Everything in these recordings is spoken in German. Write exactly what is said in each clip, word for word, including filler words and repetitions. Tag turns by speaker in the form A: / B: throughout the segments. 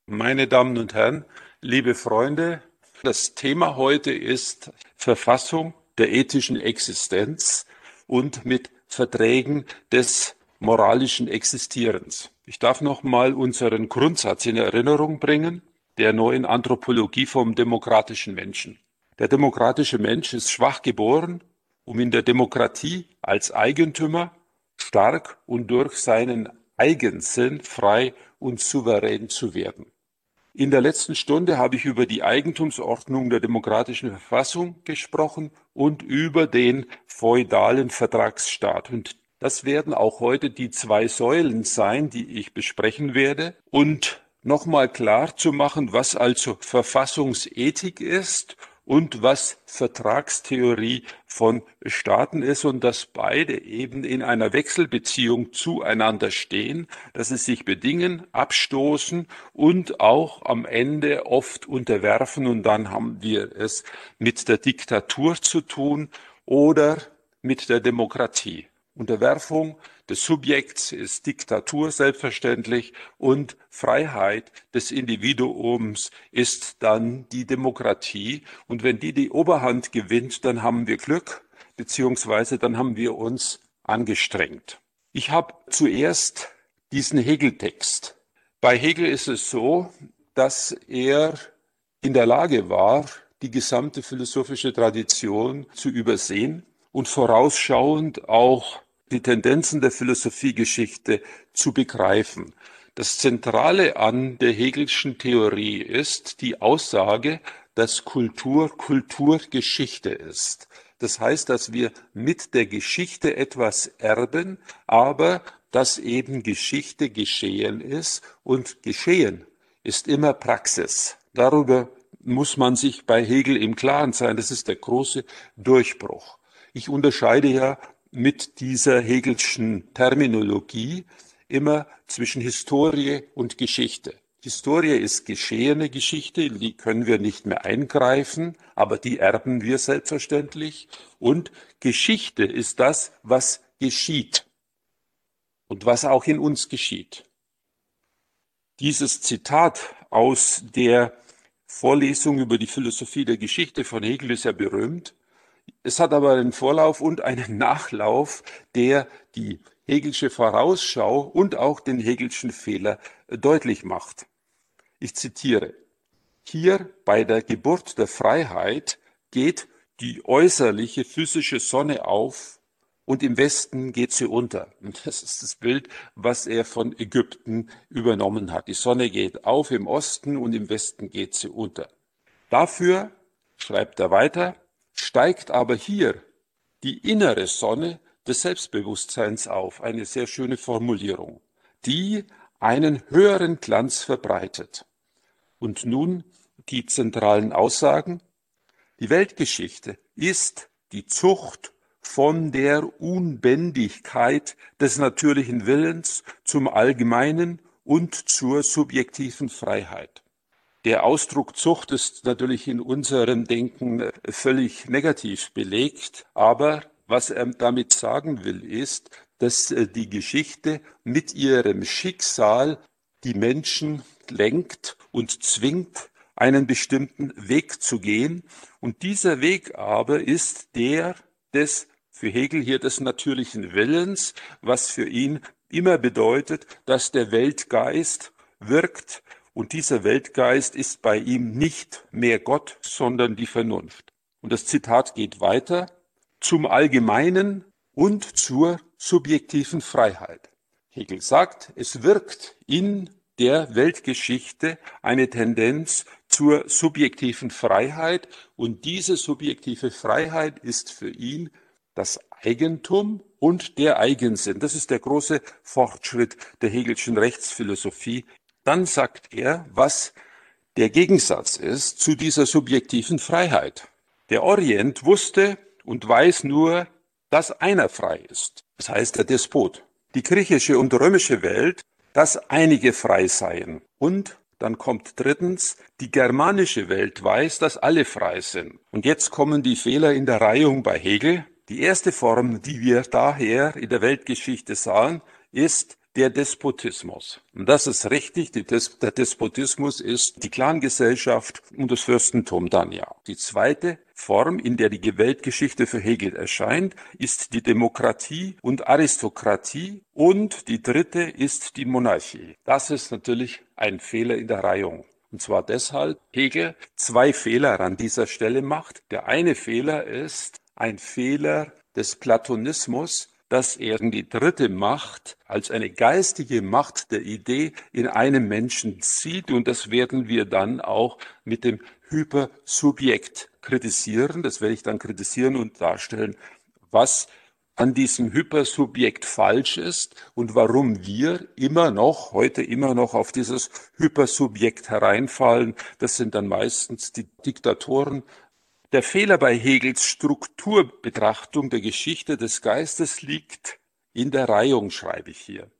A: Meine Damen und Herren, liebe Freunde, das Thema heute ist Verfassung der ethischen Existenz und mit Verträgen des moralischen Existierens. Ich darf noch mal unseren Grundsatz in Erinnerung bringen, der neuen Anthropologie vom demokratischen Menschen. Der demokratische Mensch ist schwach geboren, um in der Demokratie als Eigentümer stark und durch seinen Eigensinn frei und souverän zu werden. In der letzten Stunde habe ich über die Eigentumsordnung der demokratischen Verfassung gesprochen und über den feudalen Vertragsstaat. Und das werden auch heute die zwei Säulen sein, die ich besprechen werde. Und nochmal klar zu machen, was also Verfassungsethik ist und was Vertragstheorie von Staaten ist und dass beide eben in einer Wechselbeziehung zueinander stehen, dass sie sich bedingen, abstoßen und auch am Ende oft unterwerfen, und dann haben wir es mit der Diktatur zu tun oder mit der Demokratie. Unterwerfung des Subjekts ist Diktatur selbstverständlich und Freiheit des Individuums ist dann die Demokratie. Und wenn die die Oberhand gewinnt, dann haben wir Glück, beziehungsweise dann haben wir uns angestrengt. Ich habe zuerst diesen Hegel-Text. Bei Hegel ist es so, dass er in der Lage war, die gesamte philosophische Tradition zu übersehen und vorausschauend auch die Tendenzen der Philosophiegeschichte zu begreifen. Das Zentrale an der Hegelschen Theorie ist die Aussage, dass Kultur Kulturgeschichte ist. Das heißt, dass wir mit der Geschichte etwas erben, aber dass eben Geschichte geschehen ist und Geschehen ist immer Praxis. Darüber muss man sich bei Hegel im Klaren sein. Das ist der große Durchbruch. Ich unterscheide ja mit dieser Hegelschen Terminologie immer zwischen Historie und Geschichte. Historie ist geschehene Geschichte, in die können wir nicht mehr eingreifen, aber die erben wir selbstverständlich. Und Geschichte ist das, was geschieht und was auch in uns geschieht. Dieses Zitat aus der Vorlesung über die Philosophie der Geschichte von Hegel ist ja berühmt. Es hat aber einen Vorlauf und einen Nachlauf, der die Hegelsche Vorausschau und auch den Hegelschen Fehler deutlich macht. Ich zitiere: Hier bei der Geburt der Freiheit geht die äußerliche physische Sonne auf und im Westen geht sie unter. Und das ist das Bild, was er von Ägypten übernommen hat. Die Sonne geht auf im Osten und im Westen geht sie unter. Dafür, schreibt er weiter, steigt aber hier die innere Sonne des Selbstbewusstseins auf, eine sehr schöne Formulierung, die einen höheren Glanz verbreitet. Und nun die zentralen Aussagen. Die Weltgeschichte ist die Zucht von der Unbändigkeit des natürlichen Willens zum Allgemeinen und zur subjektiven Freiheit. Der Ausdruck Zucht ist natürlich in unserem Denken völlig negativ belegt, aber was er damit sagen will, ist, dass die Geschichte mit ihrem Schicksal die Menschen lenkt und zwingt, einen bestimmten Weg zu gehen. Und dieser Weg aber ist der des, für Hegel hier, des natürlichen Willens, was für ihn immer bedeutet, dass der Weltgeist wirkt. Und dieser Weltgeist ist bei ihm nicht mehr Gott, sondern die Vernunft. Und das Zitat geht weiter: zum Allgemeinen und zur subjektiven Freiheit. Hegel sagt, es wirkt in der Weltgeschichte eine Tendenz zur subjektiven Freiheit, und diese subjektive Freiheit ist für ihn das Eigentum und der Eigensinn. Das ist der große Fortschritt der Hegelschen Rechtsphilosophie. Dann sagt er, was der Gegensatz ist zu dieser subjektiven Freiheit. Der Orient wusste und weiß nur, dass einer frei ist. Das heißt der Despot. Die griechische und römische Welt, dass einige frei seien. Und dann kommt drittens, die germanische Welt weiß, dass alle frei sind. Und jetzt kommen die Fehler in der Reihung bei Hegel. Die erste Form, die wir daher in der Weltgeschichte sahen, ist der Despotismus. Und das ist richtig, die Des der Despotismus ist die Clangesellschaft und das Fürstentum dann ja. Die zweite Form, in der die Weltgeschichte für Hegel erscheint, ist die Demokratie und Aristokratie und die dritte ist die Monarchie. Das ist natürlich ein Fehler in der Reihung. Und zwar deshalb, Hegel zwei Fehler an dieser Stelle macht. Der eine Fehler ist ein Fehler des Platonismus, dass er die dritte Macht als eine geistige Macht der Idee in einem Menschen sieht. Und das werden wir dann auch mit dem Hypersubjekt kritisieren. Das werde ich dann kritisieren und darstellen, was an diesem Hypersubjekt falsch ist und warum wir immer noch, heute immer noch auf dieses Hypersubjekt hereinfallen. Das sind dann meistens die Diktatoren. Der Fehler bei Hegels Strukturbetrachtung der Geschichte des Geistes liegt in der Reihung, schreibe ich hier.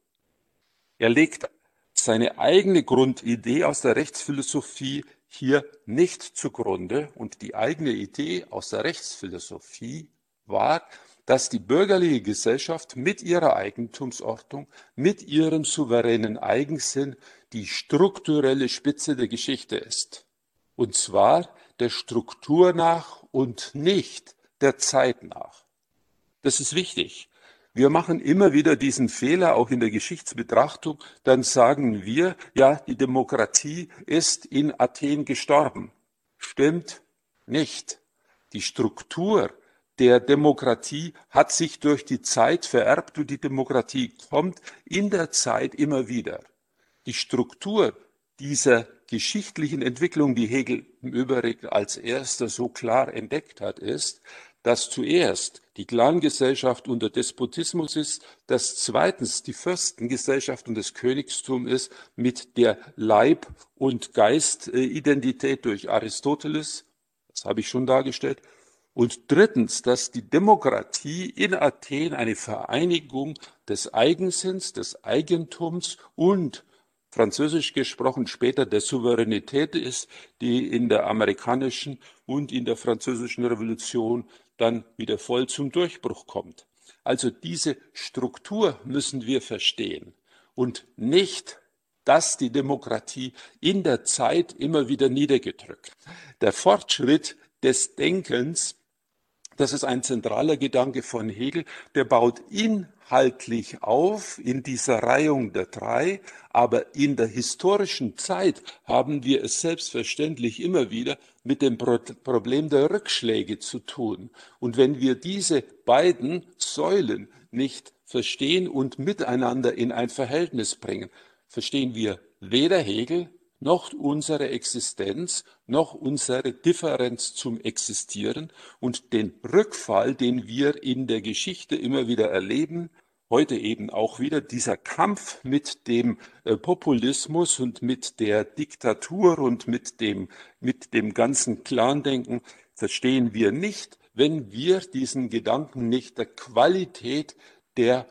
A: Er legt seine eigene Grundidee aus der Rechtsphilosophie hier nicht zugrunde. Und die eigene Idee aus der Rechtsphilosophie war, dass die bürgerliche Gesellschaft mit ihrer Eigentumsordnung, mit ihrem souveränen Eigensinn die strukturelle Spitze der Geschichte ist. Und zwar der Struktur nach und nicht der Zeit nach. Das ist wichtig. Wir machen immer wieder diesen Fehler, auch in der Geschichtsbetrachtung. Dann sagen wir, ja, die Demokratie ist in Athen gestorben. Stimmt nicht. Die Struktur der Demokratie hat sich durch die Zeit vererbt und die Demokratie kommt in der Zeit immer wieder. Die Struktur dieser geschichtlichen Entwicklung, die Hegel im Übrigen als erster so klar entdeckt hat, ist, dass zuerst die Clangesellschaft unter Despotismus ist, dass zweitens die Fürstengesellschaft und das Königstum ist mit der Leib- und Geistidentität durch Aristoteles, das habe ich schon dargestellt, und drittens, dass die Demokratie in Athen eine Vereinigung des Eigensinns, des Eigentums und französisch gesprochen später der Souveränität ist, die in der amerikanischen und in der französischen Revolution dann wieder voll zum Durchbruch kommt. Also diese Struktur müssen wir verstehen und nicht, dass die Demokratie in der Zeit immer wieder niedergedrückt. Der Fortschritt des Denkens, das ist ein zentraler Gedanke von Hegel, der baut inhaltlich auf in dieser Reihung der drei, aber in der historischen Zeit haben wir es selbstverständlich immer wieder mit dem Problem der Rückschläge zu tun. Und wenn wir diese beiden Säulen nicht verstehen und miteinander in ein Verhältnis bringen, verstehen wir weder Hegel noch unsere Existenz, noch unsere Differenz zum Existieren und den Rückfall, den wir in der Geschichte immer wieder erleben, heute eben auch wieder dieser Kampf mit dem äh, Populismus und mit der Diktatur und mit dem, mit dem ganzen Clandenken, verstehen wir nicht, wenn wir diesen Gedanken nicht der Qualität der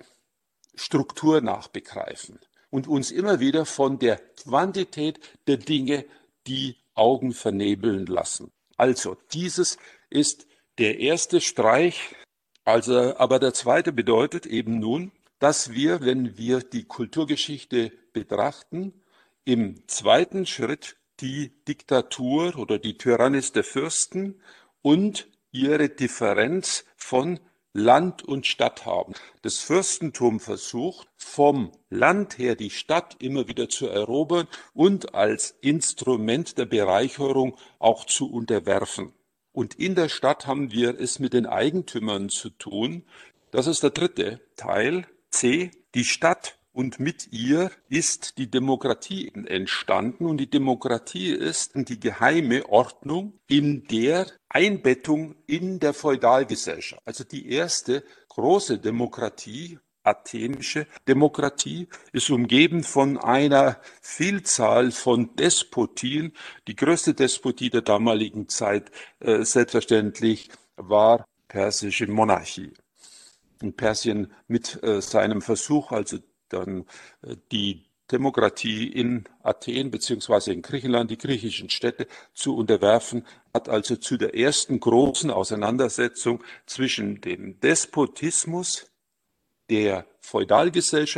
A: Struktur nachbegreifen und uns immer wieder von der Quantität der Dinge die Augen vernebeln lassen. Also dieses ist der erste Streich, also, aber der zweite bedeutet eben nun, dass wir, wenn wir die Kulturgeschichte betrachten, im zweiten Schritt die Diktatur oder die Tyrannis der Fürsten und ihre Differenz von Land und Stadt haben. Das Fürstentum versucht, vom Land her die Stadt immer wieder zu erobern und als Instrument der Bereicherung auch zu unterwerfen. Und in der Stadt haben wir es mit den Eigentümern zu tun. Das ist der dritte Teil. C. Die Stadt und mit ihr ist die Demokratie entstanden. Und die Demokratie ist die geheime Ordnung in der Einbettung in der Feudalgesellschaft. Also die erste große Demokratie, athenische Demokratie, ist umgeben von einer Vielzahl von Despotien. Die größte Despotie der damaligen Zeit, äh, selbstverständlich, war persische Monarchie. In Persien mit äh, seinem Versuch, also dann äh, die Demokratie in Athen beziehungsweise in Griechenland, die griechischen Städte zu unterwerfen, hat also zu der ersten großen Auseinandersetzung zwischen dem Despotismus der Feudalgesellschaft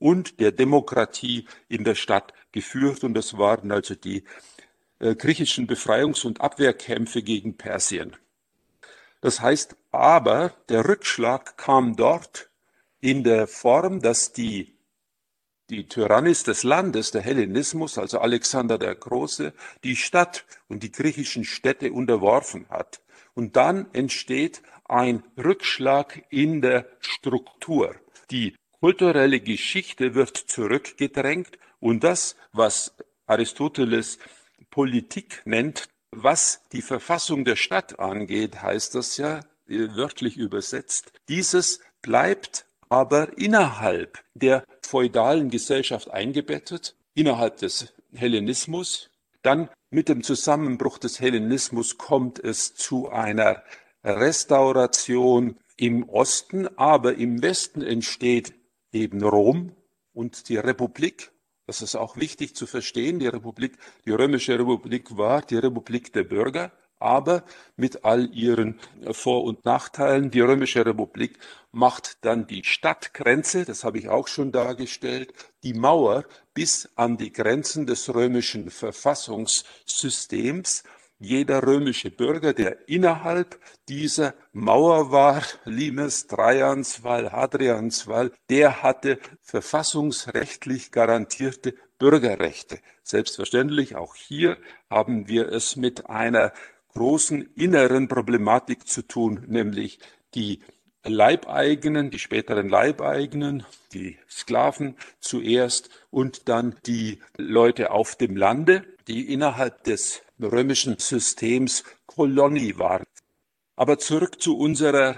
A: und der Demokratie in der Stadt geführt. Und das waren also die äh, griechischen Befreiungs- und Abwehrkämpfe gegen Persien. Das heißt aber, der Rückschlag kam dort in der Form, dass die, die Tyrannis des Landes, der Hellenismus, also Alexander der Große, die Stadt und die griechischen Städte unterworfen hat. Und dann entsteht ein Rückschlag in der Struktur. Die kulturelle Geschichte wird zurückgedrängt und das, was Aristoteles Politik nennt, was die Verfassung der Stadt angeht, heißt das ja wörtlich übersetzt. Dieses bleibt aber innerhalb der feudalen Gesellschaft eingebettet, innerhalb des Hellenismus. Dann mit dem Zusammenbruch des Hellenismus kommt es zu einer Restauration im Osten, aber im Westen entsteht eben Rom und die Republik. Das ist auch wichtig zu verstehen. Die Republik, die Römische Republik war die Republik der Bürger, aber mit all ihren Vor- und Nachteilen. Die Römische Republik macht dann die Stadtgrenze, das habe ich auch schon dargestellt, die Mauer bis an die Grenzen des römischen Verfassungssystems. Jeder römische Bürger, der innerhalb dieser Mauer war, Limes, Traianswall, Hadrianswall, der hatte verfassungsrechtlich garantierte Bürgerrechte. Selbstverständlich, auch hier haben wir es mit einer großen inneren Problematik zu tun, nämlich die Leibeigenen, die späteren Leibeigenen, die Sklaven zuerst und dann die Leute auf dem Lande, die innerhalb des römischen Systems Kolonie waren. Aber zurück zu unserer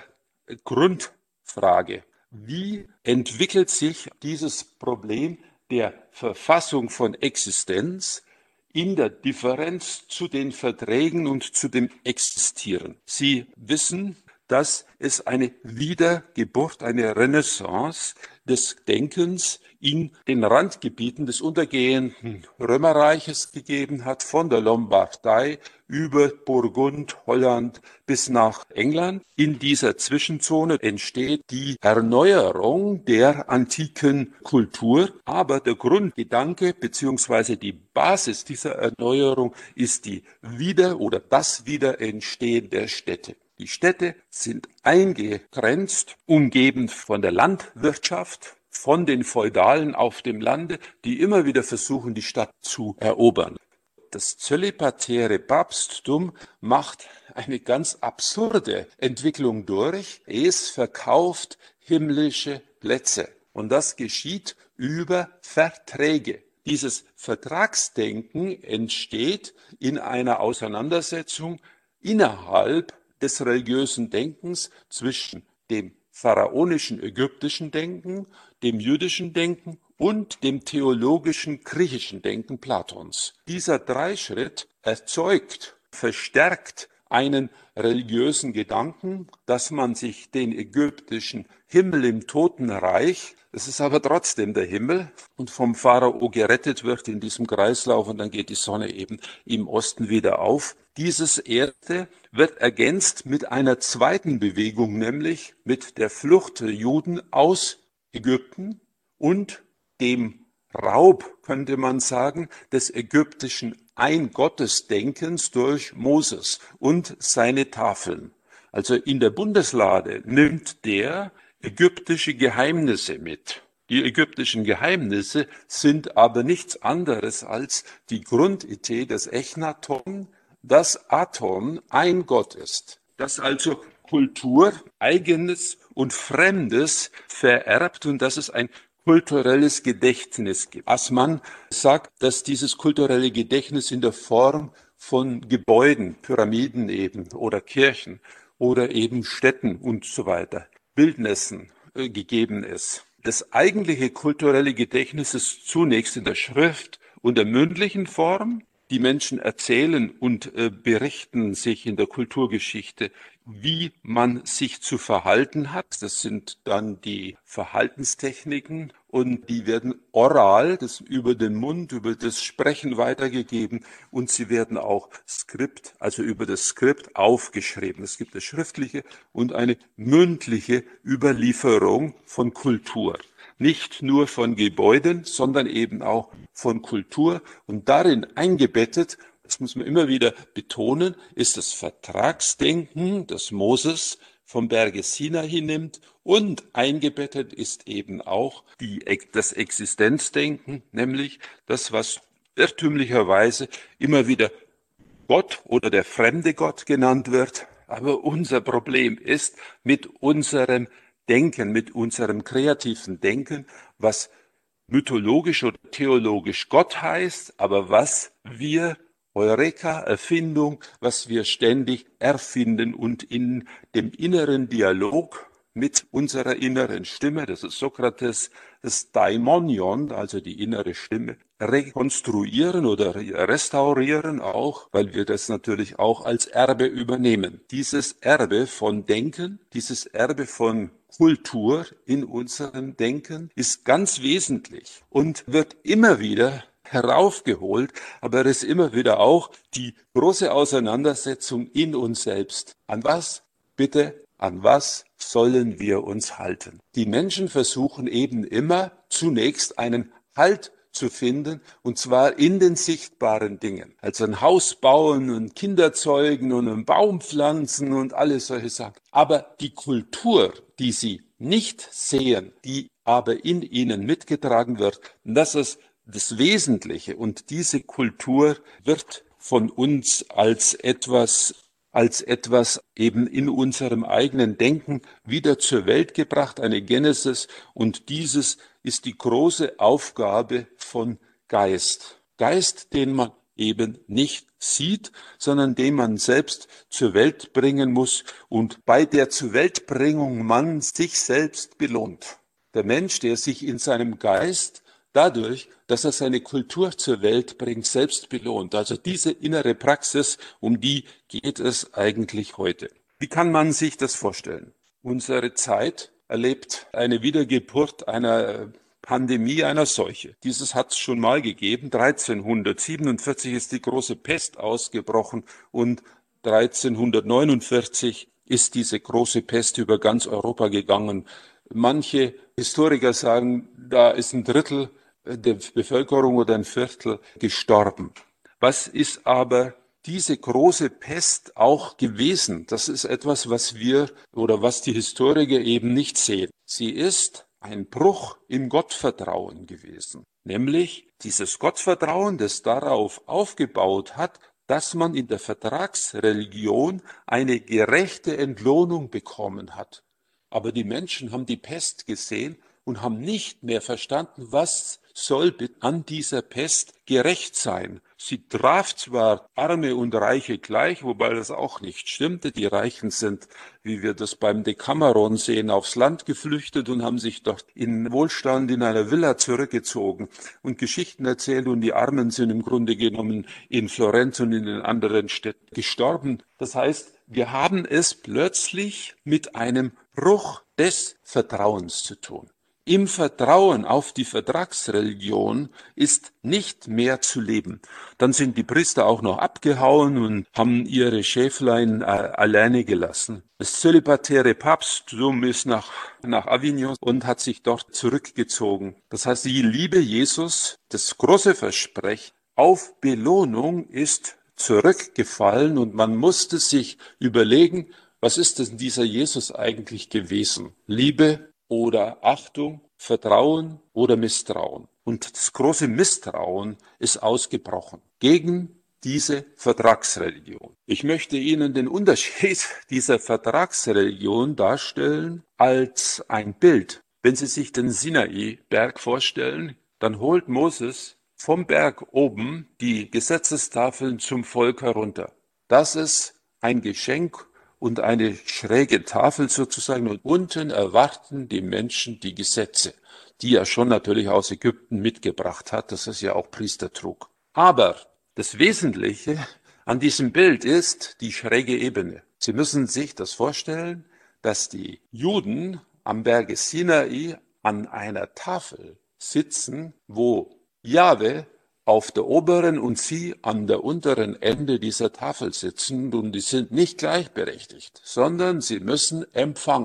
A: Grundfrage. Wie entwickelt sich dieses Problem der Verfassung von Existenz in der Differenz zu den Verträgen und zu dem Existieren? Sie wissen, dass es eine Wiedergeburt, eine Renaissance des Denkens in den Randgebieten des untergehenden Römerreiches gegeben hat, von der Lombardei über Burgund, Holland bis nach England. In dieser Zwischenzone entsteht die Erneuerung der antiken Kultur, aber der Grundgedanke bzw. die Basis dieser Erneuerung ist die Wieder- oder das Wiederentstehen der Städte. Die Städte sind eingegrenzt, umgeben von der Landwirtschaft, von den Feudalen auf dem Lande, die immer wieder versuchen, die Stadt zu erobern. Das zölibatäre Papsttum macht eine ganz absurde Entwicklung durch. Es verkauft himmlische Plätze. Und das geschieht über Verträge. Dieses Vertragsdenken entsteht in einer Auseinandersetzung innerhalb des religiösen Denkens zwischen dem pharaonischen ägyptischen Denken, dem jüdischen Denken und dem theologischen griechischen Denken Platons. Dieser Dreischritt erzeugt, verstärkt einen religiösen Gedanken, dass man sich den ägyptischen Himmel im Totenreich, es ist aber trotzdem der Himmel, und vom Pharao gerettet wird in diesem Kreislauf und dann geht die Sonne eben im Osten wieder auf. Dieses erste wird ergänzt mit einer zweiten Bewegung, nämlich mit der Flucht der Juden aus Ägypten und dem Raub, könnte man sagen, des ägyptischen Ein-Gottes-Denkens durch Moses und seine Tafeln. Also in der Bundeslade nimmt der ägyptische Geheimnisse mit. Die ägyptischen Geheimnisse sind aber nichts anderes als die Grundidee des Echnaton, dass Aton ein Gott ist, dass also Kultur Eigenes und Fremdes vererbt und dass es ein kulturelles Gedächtnis gibt. Assmann sagt, dass dieses kulturelle Gedächtnis in der Form von Gebäuden, Pyramiden eben oder Kirchen oder eben Städten und so weiter, Bildnissen äh, gegeben ist. Das eigentliche kulturelle Gedächtnis ist zunächst in der Schrift und der mündlichen Form. Die Menschen erzählen und äh, berichten sich in der Kulturgeschichte, wie man sich zu verhalten hat. Das sind dann die Verhaltenstechniken und die werden oral, das über den Mund, über das Sprechen weitergegeben und sie werden auch Skript, also über das Skript aufgeschrieben. Es gibt eine schriftliche und eine mündliche Überlieferung von Kultur. nicht nur von Gebäuden, sondern eben auch von Kultur. Und darin eingebettet, das muss man immer wieder betonen, ist das Vertragsdenken, das Moses vom Berge Sinai nimmt, und eingebettet ist eben auch die, das Existenzdenken, nämlich das, was irrtümlicherweise immer wieder Gott oder der fremde Gott genannt wird. Aber unser Problem ist mit unserem Denken, mit unserem kreativen Denken, was mythologisch oder theologisch Gott heißt, aber was wir, Eureka, Erfindung, was wir ständig erfinden und in dem inneren Dialog mit unserer inneren Stimme, das ist Sokrates, das Daimonion, also die innere Stimme, rekonstruieren oder restaurieren auch, weil wir das natürlich auch als Erbe übernehmen. Dieses Erbe von Denken, dieses Erbe von Kultur in unserem Denken ist ganz wesentlich und wird immer wieder heraufgeholt, aber es ist immer wieder auch die große Auseinandersetzung in uns selbst. An was, bitte, an was sollen wir uns halten? Die Menschen versuchen eben immer zunächst einen Halt zu finden, und zwar in den sichtbaren Dingen. Also ein Haus bauen und Kinder zeugen und einen Baum pflanzen und alles solche Sachen. Aber die Kultur, die sie nicht sehen, die aber in ihnen mitgetragen wird, das ist das Wesentliche. Und diese Kultur wird von uns als etwas als etwas eben in unserem eigenen Denken wieder zur Welt gebracht, eine Genesis. Und dieses ist die große Aufgabe von Geist. Geist, den man eben nicht sieht, sondern den man selbst zur Welt bringen muss und bei der Zuweltbringung man sich selbst belohnt. Der Mensch, der sich in seinem Geist dadurch, dass er seine Kultur zur Welt bringt, selbst belohnt. Also diese innere Praxis, um die geht es eigentlich heute. Wie kann man sich das vorstellen? Unsere Zeit erlebt eine Wiedergeburt einer Pandemie, einer Seuche. Dieses hat es schon mal gegeben. dreizehnhundertsiebenundvierzig ist die große Pest ausgebrochen und dreizehnhundertneunundvierzig ist diese große Pest über ganz Europa gegangen. Manche Historiker sagen, da ist ein Drittel der Bevölkerung oder ein Viertel gestorben. Was ist aber diese große Pest auch gewesen? Das ist etwas, was wir oder was die Historiker eben nicht sehen. Sie ist ein Bruch im Gottvertrauen gewesen, nämlich dieses Gottvertrauen, das darauf aufgebaut hat, dass man in der Vertragsreligion eine gerechte Entlohnung bekommen hat. Aber die Menschen haben die Pest gesehen und haben nicht mehr verstanden, was soll an dieser Pest gerecht sein. Sie traf zwar Arme und Reiche gleich, wobei das auch nicht stimmte. Die Reichen sind, wie wir das beim Decameron sehen, aufs Land geflüchtet und haben sich dort in Wohlstand in einer Villa zurückgezogen und Geschichten erzählt, und die Armen sind im Grunde genommen in Florenz und in den anderen Städten gestorben. Das heißt, wir haben es plötzlich mit einem Bruch des Vertrauens zu tun. Im Vertrauen auf die Vertragsreligion ist nicht mehr zu leben. Dann sind die Priester auch noch abgehauen und haben ihre Schäflein äh, alleine gelassen. Das zölibatäre Papsttum ist nach, nach Avignon und hat sich dort zurückgezogen. Das heißt, die Liebe Jesus, das große Versprechen auf Belohnung, ist zurückgefallen, und man musste sich überlegen, was ist denn dieser Jesus eigentlich gewesen? Liebe oder Achtung, Vertrauen oder Misstrauen? Und das große Misstrauen ist ausgebrochen gegen diese Vertragsreligion. Ich möchte Ihnen den Unterschied dieser Vertragsreligion darstellen als ein Bild. Wenn Sie sich den Sinai-Berg vorstellen, dann holt Moses vom Berg oben die Gesetzestafeln zum Volk herunter. Das ist ein Geschenk und eine schräge Tafel sozusagen, und unten erwarten die Menschen die Gesetze, die er schon natürlich aus Ägypten mitgebracht hat. Das ist ja auch Priestertrug. Aber das Wesentliche an diesem Bild ist die schräge Ebene. Sie müssen sich das vorstellen, dass die Juden am Berge Sinai an einer Tafel sitzen, wo Jahwe auf der oberen und sie an der unteren Ende dieser Tafel sitzen, und die sind nicht gleichberechtigt, sondern sie müssen empfangen.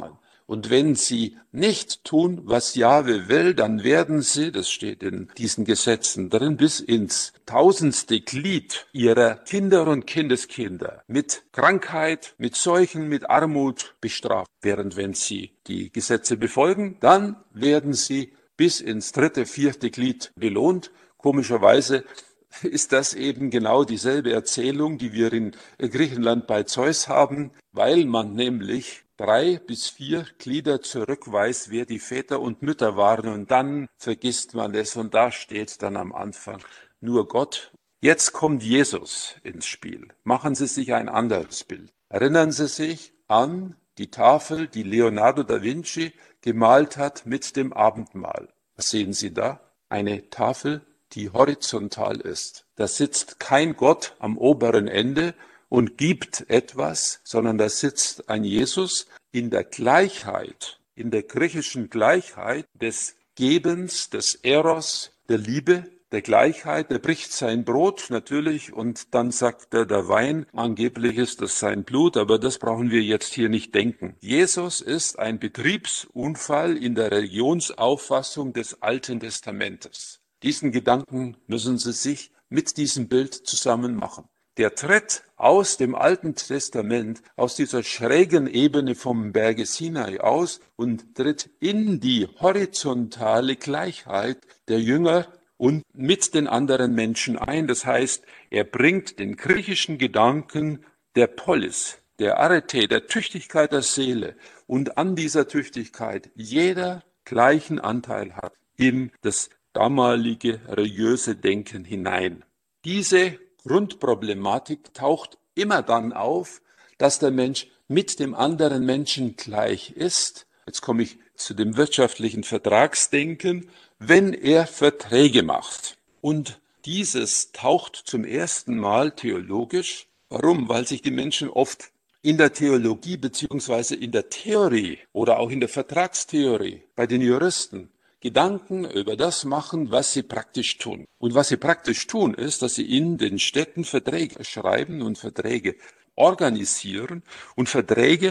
A: Und wenn sie nicht tun, was Jahwe will, dann werden sie, das steht in diesen Gesetzen drin, bis ins tausendste Glied ihrer Kinder und Kindeskinder mit Krankheit, mit Seuchen, mit Armut bestraft. Während wenn sie die Gesetze befolgen, dann werden sie bis ins dritte, vierte Glied belohnt. Komischerweise ist das eben genau dieselbe Erzählung, die wir in Griechenland bei Zeus haben, weil man nämlich drei bis vier Glieder zurückweist, wer die Väter und Mütter waren, und dann vergisst man es und da steht dann am Anfang nur Gott. Jetzt kommt Jesus ins Spiel. Machen Sie sich ein anderes Bild. Erinnern Sie sich an die Tafel, die Leonardo da Vinci gemalt hat mit dem Abendmahl. Was sehen Sie da? Eine Tafel, die horizontal ist. Da sitzt kein Gott am oberen Ende und gibt etwas, sondern da sitzt ein Jesus in der Gleichheit, in der griechischen Gleichheit des Gebens, des Eros, der Liebe, der Gleichheit. Er bricht sein Brot natürlich und dann sagt er, der Wein, angeblich ist das sein Blut, aber das brauchen wir jetzt hier nicht denken. Jesus ist ein Betriebsunfall in der Religionsauffassung des Alten Testamentes. Diesen Gedanken müssen Sie sich mit diesem Bild zusammen machen. Der tritt aus dem Alten Testament, aus dieser schrägen Ebene vom Berge Sinai aus und tritt in die horizontale Gleichheit der Jünger und mit den anderen Menschen ein. Das heißt, er bringt den griechischen Gedanken der Polis, der Arete, der Tüchtigkeit der Seele und an dieser Tüchtigkeit jeder gleichen Anteil hat in das damalige religiöse Denken hinein. Diese Grundproblematik taucht immer dann auf, dass der Mensch mit dem anderen Menschen gleich ist. Jetzt komme ich zu dem wirtschaftlichen Vertragsdenken, wenn er Verträge macht. Und dieses taucht zum ersten Mal theologisch. Warum? Weil sich die Menschen oft in der Theologie beziehungsweise in der Theorie oder auch in der Vertragstheorie bei den Juristen Gedanken über das machen, was sie praktisch tun. Und was sie praktisch tun, ist, dass sie in den Städten Verträge schreiben und Verträge organisieren. Und Verträge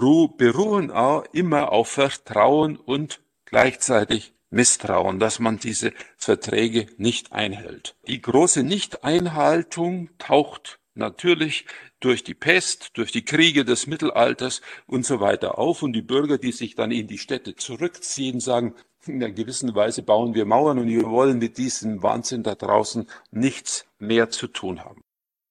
A: beruhen auch immer auf Vertrauen und gleichzeitig Misstrauen, dass man diese Verträge nicht einhält. Die große Nichteinhaltung taucht natürlich durch die Pest, durch die Kriege des Mittelalters und so weiter auf. Und die Bürger, die sich dann in die Städte zurückziehen, sagen, in einer gewissen Weise bauen wir Mauern und wir wollen mit diesem Wahnsinn da draußen nichts mehr zu tun haben.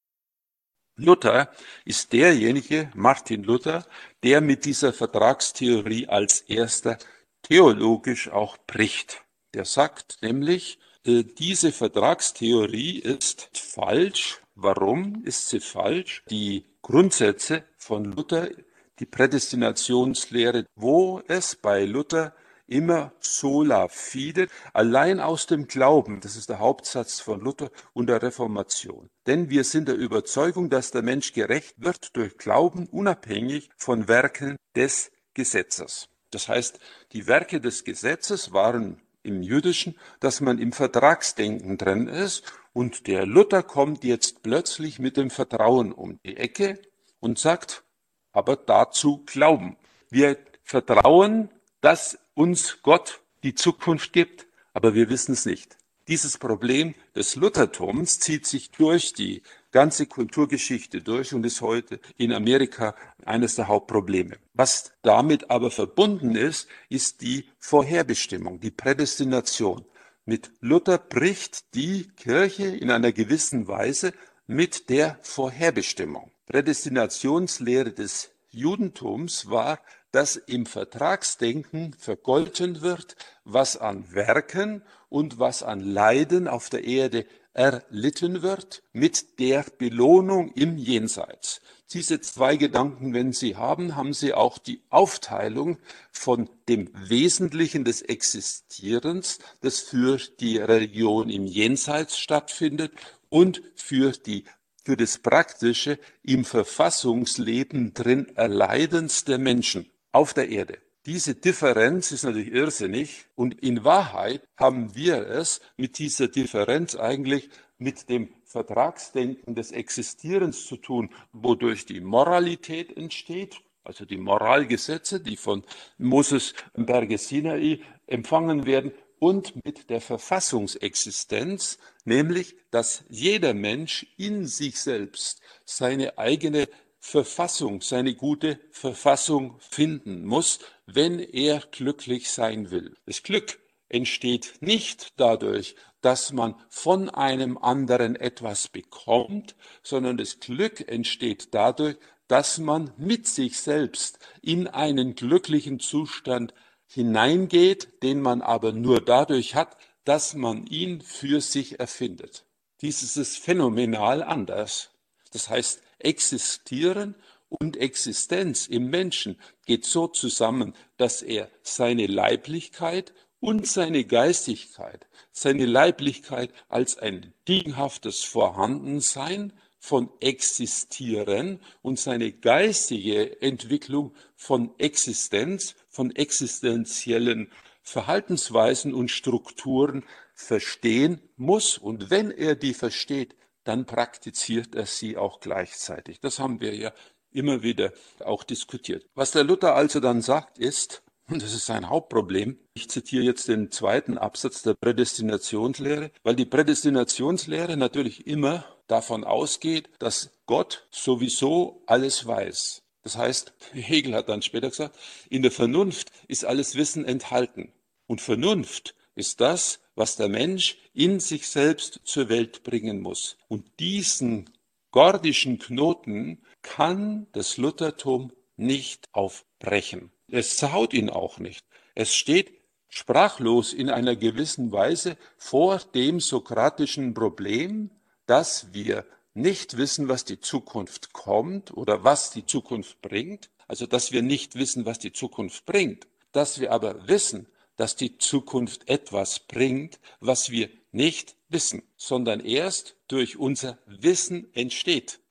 A: Luther ist derjenige, Martin Luther, der mit dieser Vertragstheorie als erster theologisch auch bricht. Der sagt nämlich, äh, diese Vertragstheorie ist falsch. Warum ist sie falsch? Die Grundsätze von Luther, die Prädestinationslehre, wo es bei Luther immer sola fide, allein aus dem Glauben, das ist der Hauptsatz von Luther und der Reformation. Denn wir sind der Überzeugung, dass der Mensch gerecht wird durch Glauben, unabhängig von Werken des Gesetzes. Das heißt, die Werke des Gesetzes waren im Jüdischen, dass man im Vertragsdenken drin ist, und der Luther kommt jetzt plötzlich mit dem Vertrauen um die Ecke und sagt, aber dazu glauben. Wir vertrauen, dass uns Gott die Zukunft gibt, aber wir wissen es nicht. Dieses Problem des Luthertums zieht sich durch die ganze Kulturgeschichte durch und ist heute in Amerika eines der Hauptprobleme. Was damit aber verbunden ist, ist die Vorherbestimmung, die Prädestination. Mit Luther bricht die Kirche in einer gewissen Weise mit der Vorherbestimmung. Prädestinationslehre des Judentums war, dass im Vertragsdenken vergolten wird, was an Werken und was an Leiden auf der Erde erlitten wird, mit der Belohnung im Jenseits. Diese zwei Gedanken, wenn Sie haben, haben Sie auch die Aufteilung von dem Wesentlichen des Existierens, das für die Religion im Jenseits stattfindet, und für die für das Praktische im Verfassungsleben drin Erleidens der Menschen auf der Erde. Diese Differenz ist natürlich irrsinnig, und in Wahrheit haben wir es mit dieser Differenz eigentlich mit dem Vertragsdenken des Existierens zu tun, wodurch die Moralität entsteht, also die Moralgesetze, die von Moses am Berge Sinai empfangen werden, und mit der Verfassungsexistenz, nämlich dass jeder Mensch in sich selbst seine eigene Verfassung, seine gute Verfassung finden muss, wenn er glücklich sein will. Das Glück entsteht nicht dadurch, dass man von einem anderen etwas bekommt, sondern das Glück entsteht dadurch, dass man mit sich selbst in einen glücklichen Zustand hineingeht, den man aber nur dadurch hat, dass man ihn für sich erfindet. Dies ist phänomenal anders. Das heißt, Existieren und Existenz im Menschen geht so zusammen, dass er seine Leiblichkeit und seine Geistigkeit, seine Leiblichkeit als ein dinghaftes Vorhandensein von Existieren und seine geistige Entwicklung von Existenz, von existenziellen Verhaltensweisen und Strukturen verstehen muss. Und wenn er die versteht, dann praktiziert er sie auch gleichzeitig. Das haben wir ja immer wieder auch diskutiert. Was der Luther also dann sagt ist, und das ist sein Hauptproblem, ich zitiere jetzt den zweiten Absatz der Prädestinationslehre, weil die Prädestinationslehre natürlich immer davon ausgeht, dass Gott sowieso alles weiß. Das heißt, Hegel hat dann später gesagt, in der Vernunft ist alles Wissen enthalten. Und Vernunft ist das, was der Mensch in sich selbst zur Welt bringen muss. Und diesen gordischen Knoten kann das Luthertum nicht aufbrechen. Es zerhaut ihn auch nicht. Es steht sprachlos in einer gewissen Weise vor dem sokratischen Problem, dass wir nicht wissen, was die Zukunft kommt oder was die Zukunft bringt, also dass wir nicht wissen, was die Zukunft bringt, dass wir aber wissen, dass die Zukunft etwas bringt, was wir nicht wissen, sondern erst durch unser Wissen entsteht.